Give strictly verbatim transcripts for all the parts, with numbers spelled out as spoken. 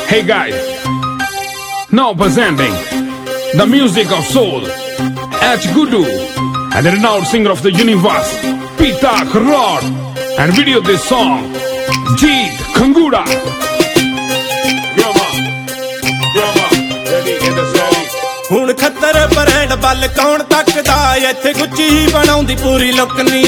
Hey guys, now presenting the music of soul, H. Gudu, and the renowned singer of the universe, Pitak Rod, and video this song, Jeet Kanguda. ਹੁਣ ਖੱਤਰ brand ਵੱਲ ਕੌਣ ਤੱਕਦਾ ਇੱਥੇ ਗੁੱਚੀ ਹੀ ਬਣਾਉਂਦੀ ਪੂਰੀ ਲੁਕਨੀ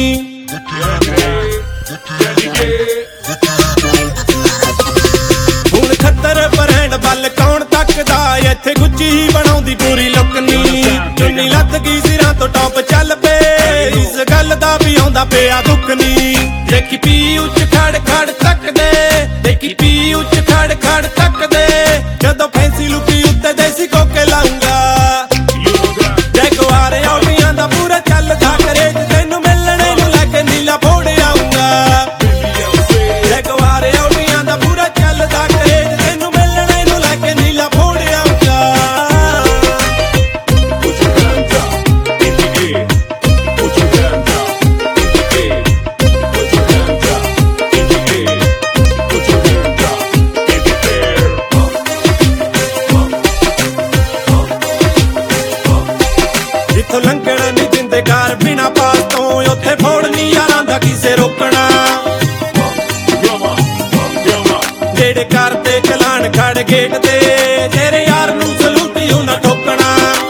ਹੁਣ ਖੱਤਰ brand ਵੱਲ ਕੌਣ ਤੱਕਦਾ ਇੱਥੇ ਗੁੱਚੀ ਹੀ ਬਣਾਉਂਦੀ ਪੂਰੀ ਲੁਕਨੀ ਚੁੰਨੀ ਲੱਥ ਗਈ ਸਿਰਾਂ ਤੋਂ ਟੌਪ ਚੱਲ ਪਏ ਇਸ ਗੱਲ ਦਾ ਵੀ ਆਉਂਦਾ ਪਿਆ ਦੁੱਖ ਨੀ ਦੇਖੀ ਪੀ ਉੱਚ ਖੜ ਖੜ ਤੱਕਦੇ ਦੇਖੀ ਪੀ ਉੱਚ ਖੜ ਖੜ ਤੱਕਦੇ ਜਦੋਂ ਫੈਂਸੀ ਲੁਕੀ ਉੱਤੇ ਦੇਸੀ ਕੋਕੇ ਲਾਉਂਗਾ ਜੈਗਵਾਰ ਆਉਣੀਆਂ ਦਾ ਪੂਰਾ ਚੱਲਦਾ ਕਰੇ ਤੈਨੂੰ ਮਿਲਣੇ ਨੂੰ ਲੈ ਕੇ ਨੀਲਾ ਫੋੜ ਆਉਂਗਾ ਜੈਗਵਾਰ ਆਉਣੀਆਂ ਦਾ ਪੂਰਾ ਚੱਲਦਾ ਕਰੇ ਤੈਨੂੰ ਮਿਲਣੇ ਨੂੰ ਲੈ ਕੇ ਨੀਲਾ ਫੋੜ ਆਉਂਗਾ ਜਿੱਥੋਂ ਲੰਘਣਾ ਨਹੀਂ ਦਿੰਦੇ ਘਰ ਬਿਨਾ ਪਾਸ ਤੋਂ ਉੱਥੇ ਫੋੜਨੀ ਯਾਰਾਂ ਦਾ ਕਿਸੇ ਰੋਕਣਾ ਜਿਹੜੇ ਕਰਦੇ ਚਲਾਨ ਖੜ ਗੇਟ ਤੇ ਤੇਰੇ ਯਾਰ ਨੂੰ ਸਲੂਟੀ ਉਹਨਾਂ ਠੋਕਣਾ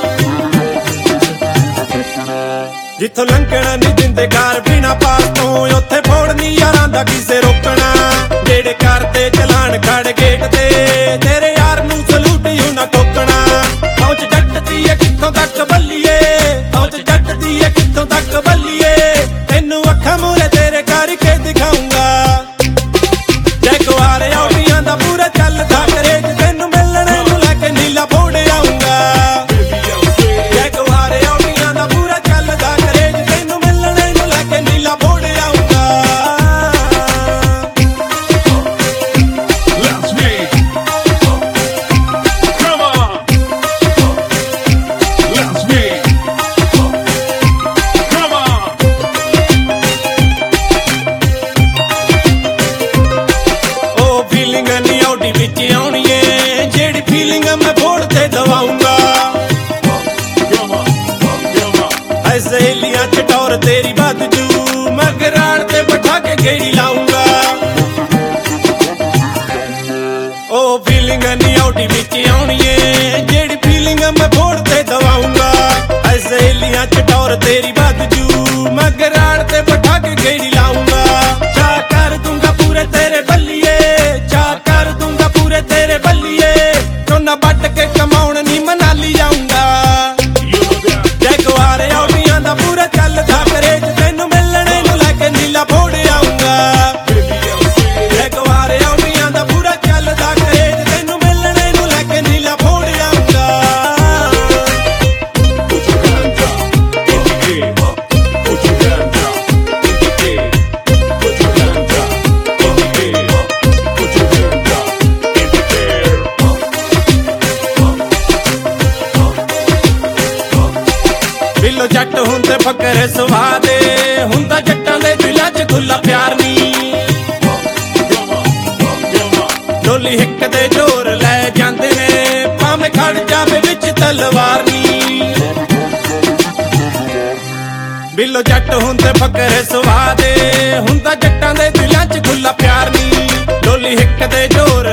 ਜਿੱਥੋਂ ਲੰਘਣਾ ਨਹੀਂ ਦਿੰਦੇ ਘਰ ਬਿਨਾ ਪਾਸ ਤੋਂ ਉੱਥੇ ਫੋੜਨੀ ਯਾਰਾਂ ਦਾ ਕਿਸੇ ਰੋਕਣਾ ਜਿਹੜੇ ਕਰਦੇ ਚਲਾਨ ਖੜ ਗੇਟ ਤੇ ਤੇਰੇ ਯਾਰ ਨੂੰ ਸਲੂਟੀ ਉਹਨਾਂ ਠੋਕਣਾ ਪਹੁੰਚ ਜੱਟਦੀ ਏ ਕਿੱਥੋਂ ਤੱਕ ਬੱਲੀਏ ਪਹੁੰਚ ਜੱਟਦੀ ਏ ਕਿੱਥੋਂ ਤੱਕ ਬੱਲੀਏ ਤੈਨੂੰ ਅੱਖਾਂ ਮੂਹਰੇ ਤੇਰੇ ਕਰਕੇ ਦਿਖਾਉਂਗਾ ਜੈਗਵਾਰ ਆਉਣੀਆਂ ਦਾ ਪੂਰਾ ਚੱਲਦਾ ਕਰੇ ਤੈਨੂੰ ਮਿਲਣੇ ਨੂੰ ਲੈ ਕੇ ਨੀਲਾ ਫੋੜ ਆਉਂਗਾ ਜੈਗਵਾਰ ਆਉਣੀਆਂ ਦਾ ਪੂਰਾ ਚੱਲਦਾ ਕਰੇ ਤੈਨੂੰ ਮਿਲਣੇ ਨੂੰ ਲੈ ਕੇ ਨੀਲਾ ਫੋੜ ਆਉਂਗਾ Let's be. Come on. Let's be. Come on. ਉਹ ਫੀਲਿੰਗ ਨਹੀਂ ਆਉਡੀ ਵਿੱਚ ਆਉਣੀ ਏ ਜਿਹੜੀ ਫੀਲਿੰਗ ਮੈਂ ਫੋੜ ਤੇ ਦਵਾਉਂਗਾ ਐ ਸਹੇਲੀਆਂ ਚ ਟੌਰ ਤੇਰੀ ਵੱਧ ਜੂ ਮੈਂ ਗਰਾੜ ਤੇ ਬਿਠਾ ਕੇ ਗੇੜੀ ਲਾਉਂਗਾ ਉਹ ਫੀਲਿੰਗ ਨਹੀਂ ਆਉਡੀ ਵਿੱਚ ਆਉਣੀ ਏ ਜਿਹੜੀ ਫੀਲਿੰਗ ਮੈਂ ਫੋੜ ਤੇ ਦਵਾਉਂਗਾ ਐ ਸਹੇਲੀਆਂ ਚ ਟੌਰ ਤੇਰੀ ਵੱਧ ਜੂ ਮੈਂ ਗਰਾੜ ਤੇ ਬਿਠਾ ਕੇ ਗੇੜੀ ਲਾਉਂਗਾ ਚਾ ਕਰ ਦੂੰਗਾ ਪੂਰੇ ਤੇਰੇ ਬੱਲੀਏ ਚਾ ਕਰ ਦੂੰਗਾ ਪੂਰੇ ਤੇਰੇ ਬੱਲੀਏ ਚੋਨਾ ਵੱਟ ਕੇ ਕਮਾਉਣ ਨਹੀਂ ਮਨਾਲੀ ਜਾਊਂਗਾ ਜੈਗਵਾਰ ਆਉਣੀਆਂ ਦਾ ਪੂਰਾ ਚੱਲਦਾ ਕਰੇ ਤੈਨੂੰ ਮਿਲਣੇ ਨੂੰ ਲੈ ਕੇ ਨੀਲਾ ਫੋੜ ਆਉਂਗਾ ਜੈਗਵਾਰ ਆਉਣੀਆਂ ਦਾ ਪੂਰਾ ਚੱਲਦਾ ਕਰੇ ਤੈਨੂੰ ਮਿਲਣੇ ਨੂੰ ਲੈ ਕੇ ਨੀਲਾ ਫੋੜ ਆਉਂਗਾ ਬਿੱਲੋ ਜੱਟ ਹੁੰਦੇ ਫਕਰ ਸਵਾਦੇ ਹੁੰਦਾ ਜੱਟਾਂ ਦੇ ਦਿਲਾਂ 'ਚ ਖੁੱਲਾ ਪਿਆਰ ਨੀ ਡੋਲੀ ਹਿੱਕ ਦੇ ਜ਼ੋਰ ਲੈ ਜਾਂਦੇ ਨੇ ਭਾਵੇਂ ਖੜ ਜਾਵੇ ਵਿੱਚ ਤਲਵਾਰ ਨੀ ਬਿੱਲੋ ਜੱਟ ਹੁੰਦੇ ਫਕਰ ਸਵਾਦੇ ਹੁੰਦਾ ਜੱਟਾਂ ਦੇ ਦਿਲਾਂ 'ਚ ਖੁੱਲਾ ਪਿਆਰ ਨੀ ਡੋਲੀ ਹਿੱਕ ਦੇ ਜ਼ੋਰ